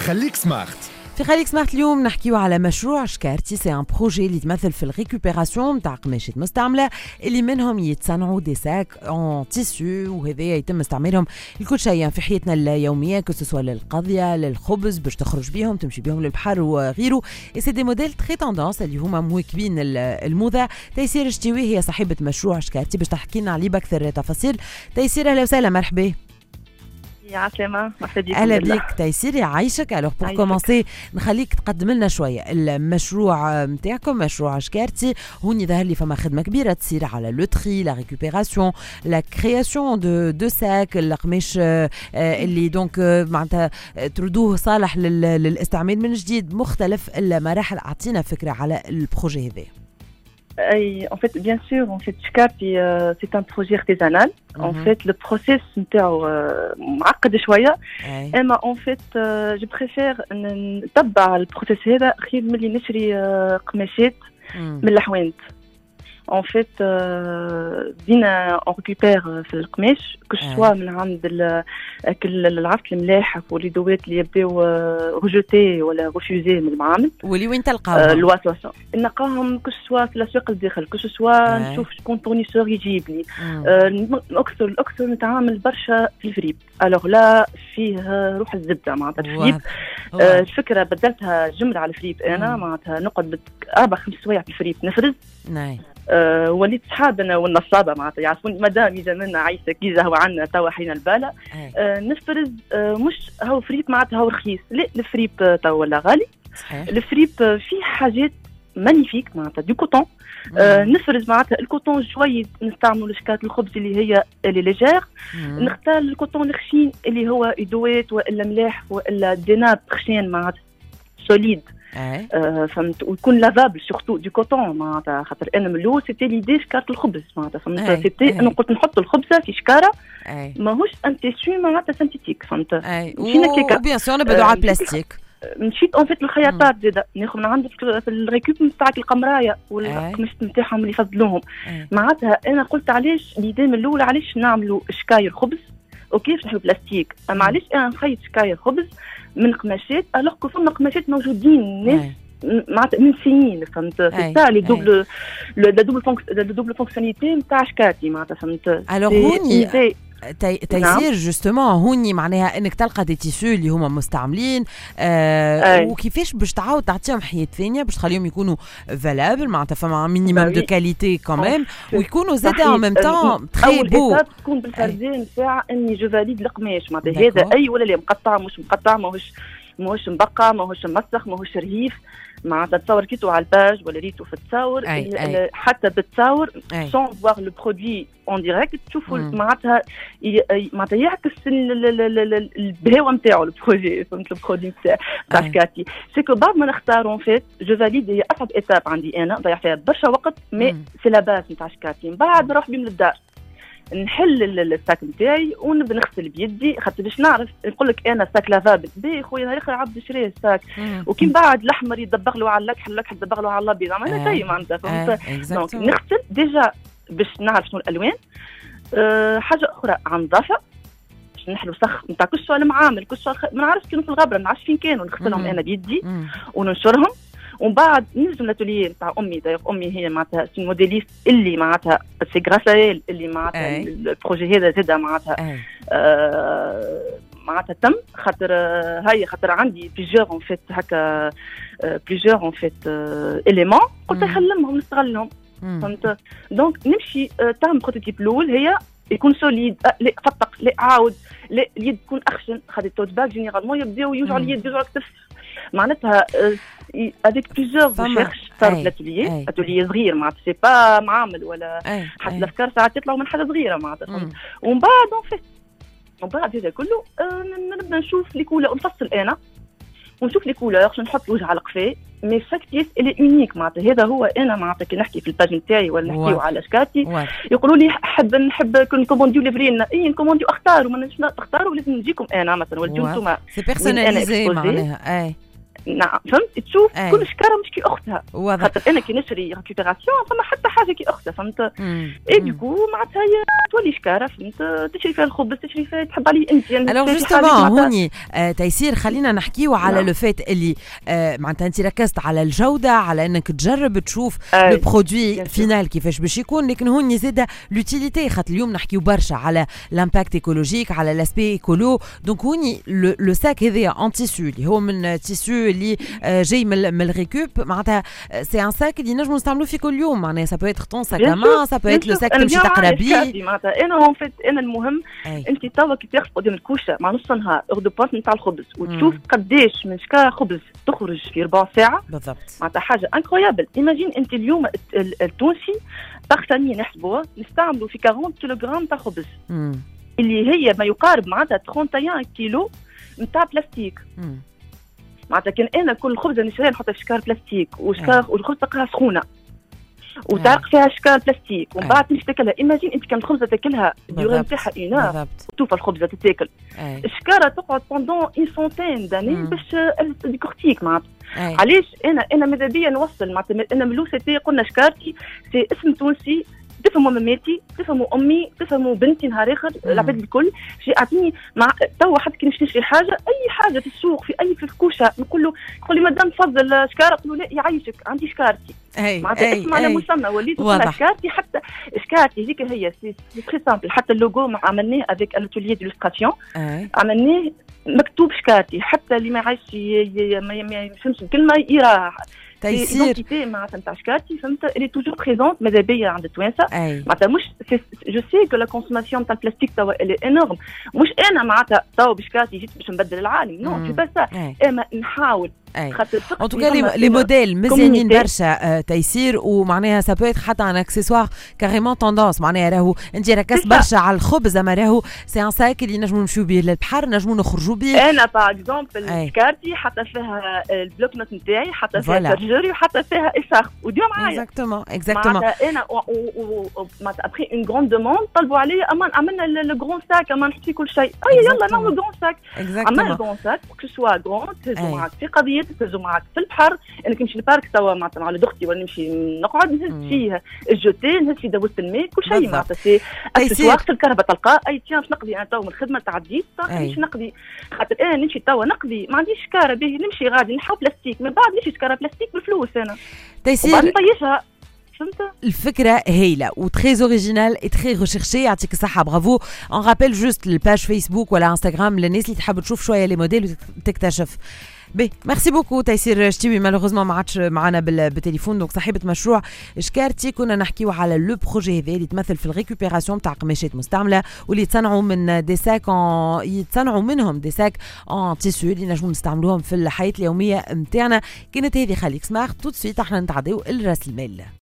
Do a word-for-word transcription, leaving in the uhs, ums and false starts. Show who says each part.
Speaker 1: خليك سمارت.
Speaker 2: في خليك سمارت اليوم نحكيو على مشروع شكارتي. سي ان بروجي اللي يتمثل في الريكوبيراسيون نتاع قماشات مستعمله اللي منهم يتصنعوا دي ساك اون تيسو، وهذا يتم استعمالهم لكل شيء في حياتنا اليوميه، كسوا للقضيه للخبز باش تخرج بيهم تمشي بيهم للبحر وغيره. اي سي دي موديل تري توندونس اللي هما مواكبين الموضه. تيسير شتيوي هي صاحبه مشروع شكارتي باش تحكي لنا عليه باكثر تفاصيل. تيسير اهلا وسهلا، مرحبا.
Speaker 3: يا عسلامة، مرحبا.
Speaker 2: اهلا بك تيسير، يعيشك. الوغ بور كومونسي نخليك تقدم لنا شويه المشروع نتاعكم، مشروع شكارتي. هوني ظهر لي فما خدمه كبيره تصير على لو تري، لا ريكوبيراسيون، لا كرياسيون دو دو ساك، القماش اللي دونك معناتها تردوه صالح للاستعمال من جديد، مختلف المراحل. اعطينا فكره على البروجي هذا.
Speaker 3: اي en fait bien sûr en fait شكارتي euh, c'est un projet artisanal. mm-hmm. en fait le process نتاعو uh, معقد شويه. mm-hmm. اما en fait uh, je préfère نتبع البروسيس هذا خير من اللي نشري uh, قماشات mm-hmm. من الحوانت. en fait دينا on récupère في القماش كل سوا من عند العرف الملاحف والليدوات اللي يبداو ريجوتي ولا ريفوزي من المعامل.
Speaker 2: واللي وين تلقاهم؟
Speaker 3: الواسطه نلقاهم كل سوا في الاسواق الداخل، كل سوا نشوف شكون فورنيسور يجيب لي. الاكثر الاكثر نتعامل برشا في الفريب. الوغ لا فيه روح الزبده معناتها الفريب. الفكره بدلتها جمله على الفريب. انا معناتها نقعد اربع خمس سوايع في الفريب نفرز. نعم. أه وليت صحاب انا والنصابه معناتها يعرفوني مدام يجا منا عيسى كيزا هو عندنا توا حين الباله. أه نفرز أه مش هو فريب معناتها هو رخيص، لا الفريب توا ولا غالي. صحيح. الفريب فيه حاجات مانيفيك معناتها دي كوتون. أه نفرز معناتها الكوتون شويه نستعملوا لشكات الخبز اللي هي اللي ليجير. نختار الكوتون الخشين اللي هو ادوات والا ملاح والا ديناب خشين معناتها سوليد. آه فهمت، ويكون لافابل سورتو دي كوتون معناتها خاطر انا من الاول سيتي ليدي شكاره الخبز معناتها فهمت. سيتي انا قلت نحط الخبزه في شكاره ماهوش ان تيسو معناتها سنتيتيك فهمت.
Speaker 2: مشينا كيكا وبيان سور نبداو على البلاستيك.
Speaker 3: مشيت اون فيت الخياطات زاده ناخذ من عندك في الريكوب نتاعك القمرايه والقماش نتاعهم اللي يفضلوهم معناتها. انا قلت علاش ليدي من الاول علاش نعملوا شكاير خبز وكيف نحب بلاستيك. اما علاش انا نخيط شكاير خبز من قماشات الوغ كو فما قماشات موجودين ناس معناتها من سنين فهمت. سي لو دوبل لو دوبل فونكس لو دوبل فونكسيونيتي نتاع شكاتي معناتها فهمت.
Speaker 2: الوغ هوني تي... تيسير جوستومون هوني معناها انك تلقى دي تيسو اللي هما مستعملين آه وكيفاش باش تعاود تعطيهم حياه ثانيه باش تخليهم يكونوا فالابل معناتها فما مينيموم دو كاليتي كوميم ويكونوا زاد ان ميم طون تري بو.
Speaker 3: تكون بالفرزين نتاع اني جو فاليد القماش معناتها هذا اي ولا لا مقطع مش مقطع ماهوش ماهوش مبقى ماهوش مسخ ماهوش رهيف معناتها تصور كيتو على الباج ولا ريتو في التصاور حتى بالتصاور سون فوار لو برودوي اون ديريكت تشوفوا معناتها معناتها يعكس البهاوه نتاعو البروجي فهمت. البرودوي نتاع تاع شكاتي سيكو بعد ما نختاروا فيت جو فاليد هي اصعب ايتاب عندي انا ضيع فيها برشا وقت مي سي لا باز نتاع شكاتي. من بعد نروح بهم للدار نحل الساك نتاعي ونبدا نغسل بيدي خاطر باش نعرف نقول لك انا ساك لافابل بي خويا نهار اخر عبد شريه الساك وكي بعد الاحمر يدبغ له على اللكح اللكح يدبغ له على الابيض انا شيء معناتها فهمت. دونك نغسل ديجا باش نعرف شنو الالوان. أه حاجه اخرى عن نظافه باش نحلو سخ نتاع كل شويه المعامل كل شويه ما نعرفش كانوا في الغبره ما نعرفش فين كانوا نغسلهم انا بيدي وننشرهم. ومن بعد ننزل الاتوليه نتاع امي دايوغ امي هي معناتها سي موديليست اللي معناتها سي غراسا اللي معناتها البروجي هذا زاد معناتها آه معناتها تم خاطر هاي خاطر عندي بليزيور اون فيت هكا بليزيور اون فيت اليمون قلت نخلمهم نستغلهم فهمت. دونك نمشي تعمل بروتوتيب الاول هي يكون سوليد لا فطق لا عاود لا اليد تكون اخشن خاطر التوت باك جينيرالمون يبداو يوجعوا اليد يوجعوا الكتف معناتها افيك بليزيور ريشيرش صار في الاتوليه اتوليه صغير معناتها سي با معامل ولا حتى الافكار ساعات يطلعوا من حاجه صغيره معناتها. ومن بعد اون فيت ومن بعد هذا كله آه نبدا نشوف لي كولور نفصل انا ونشوف لي كولور باش نحط وجه على القفاه مي فاكتيس الي اونيك معناتها هذا هو انا معناتها كي نحكي في الباج نتاعي ولا نحكيو على شكاتي يقولوا لي حب نحب نكومونديو ليفري لنا اي نكومونديو اختاروا ما نجمش تختاروا لازم نجيكم انا مثلا ولا نتوما
Speaker 2: سي بيرسوناليزي معناها اي
Speaker 3: نعم فهمت تشوف أي. كل شكاره مش كي اختها خاطر انا كي نشري ريكوبيراسيون فما حتى حاجه كي اختها فهمت. اي ديكو معناتها هي تولي شكاره فهمت تشري فيها الخبز تشري فيها تحب عليه انت يعني.
Speaker 2: الوغ جوستومون هوني آه تيسير خلينا نحكيو على لو فات اللي آه معناتها انت ركزت على الجوده على انك تجرب تشوف لو برودوي فينال كيفاش باش يكون لكن هوني زاده لوتيليتي خاطر اليوم نحكيو برشا على لامباكت ايكولوجيك على لاسبي ايكولو دونك هوني لو ساك هذا ان تيسو اللي هو من تيسو اللي آه جاي من الريكوب معناتها سي ان ساك اللي نجمو نستعملوه في كل يوم معناها سا بو ايتر طون ساك اما سا بو ايتر لو ساك تمشي تقرا بيه
Speaker 3: معناتها انا اون فيت انا المهم انت توا كي تاخذ قدام الكوشه مع نص نهار اور دو بونت نتاع الخبز وتشوف قداش من شكاره خبز تخرج في ربع ساعه
Speaker 2: بالضبط
Speaker 3: معناتها حاجه انكرويابل. ايماجين انت اليوم التونسي باغ نحسبوها نستعملوا في أربعين كيلوغرام تاع خبز
Speaker 2: مم.
Speaker 3: اللي هي ما يقارب معناتها واحد وثلاثين كيلو نتاع بلاستيك. معناتها كان انا كل خبزه نشريها نحطها في شكار بلاستيك وشكار والخبز تلقاها سخونه وتعرق فيها شكال بلاستيك ومن بعد تمشي تاكلها. ايماجين انت كان الخبزه تاكلها الديوري نتاعها اينار توفى الخبزه تتاكل الشكاره تقعد بوندون اون سونتين داني باش ديكورتيك معناتها. علاش انا انا ماذا بيا نوصل معناتها انا من لوسيتي قلنا شكارتي سي اسم تونسي تفهموا ماماتي تفهموا امي تفهموا بنتي نهار اخر العباد الكل شيء اعطيني مع توا حتى كي نشري حاجه اي حاجه في السوق في اي في الكوشه نقول له يقول لي مدام تفضل شكاره نقول له لا يعيشك عندي شكارتي معناتها اسم على مسمى وليت شكارتي حتى شكارتي هذيك هي سي تري سامبل. حتى اللوغو عملناه افيك الاتوليي ديلوستراسيون عملناه مكتوب شكارتي حتى اللي ما يعيش ما يفهمش الكلمه يراه
Speaker 2: تيسير
Speaker 3: معناتها نتاع شكارتي فهمت اللي توجور بريزونت ماذا بيا عند التوانسه معناتها مش جو سي كو لا كونسوماسيون نتاع البلاستيك توا اللي انورم مش انا معناتها توا بشكارتي جيت باش نبدل العالم نو سي با سا اما نحاول خاطر
Speaker 2: ان توكا لي موديل مزيانين برشا تيسير ومعناها سا بو حتى ان اكسسوار كاريمون توندونس معناها راهو انت ركزت برشا على الخبز اما راهو سي ان ساك اللي نجمو نمشيو به للبحر نجمو نخرجوا به.
Speaker 3: انا باغ اكزومبل شكارتي حتى فيها البلوك نوت نتاعي حتى فيها سيرجري وحتى فيها اساخ وديو معايا
Speaker 2: اكزاكتومون اكزاكتومون
Speaker 3: معناتها انا معناتها ابخي اون غروند دوموند طلبوا عليا اما عملنا لو غرون ساك اما نحط فيه كل شيء اي يلا نعملوا غرون ساك اما الغرون ساك كو سوا غرون تهزوا معاك في قضيه تهزوا معاك في البحر انك نمشي للبارك توا معناتها مع اختي ولا نمشي نقعد نهز فيه الجوتي نهز في دواسه الماء كل شيء معناتها سي اكسسوار في الكهرباء تلقاه اي تيان باش نقضي انا توا من الخدمه تعديت باش نقضي خاطر انا نمشي توا نقضي ما عنديش شكاره به نمشي غادي نحط بلاستيك من بعد نمشي شكاره بلاستيك بالفلوس انا
Speaker 2: تيسير
Speaker 3: نطيشها فهمت.
Speaker 2: الفكره هايله وتري اوريجينال اي تري ريشيرشي يعطيك الصحه برافو. اون رابيل جوست الباج فيسبوك ولا انستغرام للناس اللي تحب تشوف شويه لي موديل وتكتشف بي. ميرسي بوكو تيسير شتيوي مالوغوزمون ما عادش معنا بالتليفون دونك صاحبه مشروع شكارتي كنا نحكيو على لو بروجي هذا اللي تمثل في الريكوبيراسيون تاع قماشات مستعمله واللي يتصنعوا من دي ساك يتصنعوا منهم دي ساك ان تيسو اللي نجمو نستعملوهم في الحياه اليوميه نتاعنا. كانت هذه خليك سمارت تو سويت احنا نتعداو الراس المال.